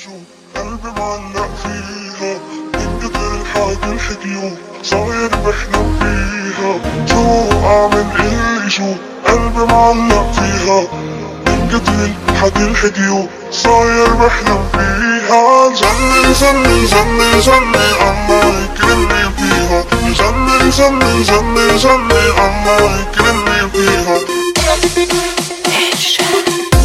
شو قلبي معلق فيها من كتر الحكي الحكيو صاير بحلم فيها. شو اعمل قلي شو قلبي معلق فيها من كتر الحكي الحكيو صاير بحلم فيها. جنن جنن جنن جنن الله يكرمني فيها. جنن جنن جنن جنن الله يكرمني فيها.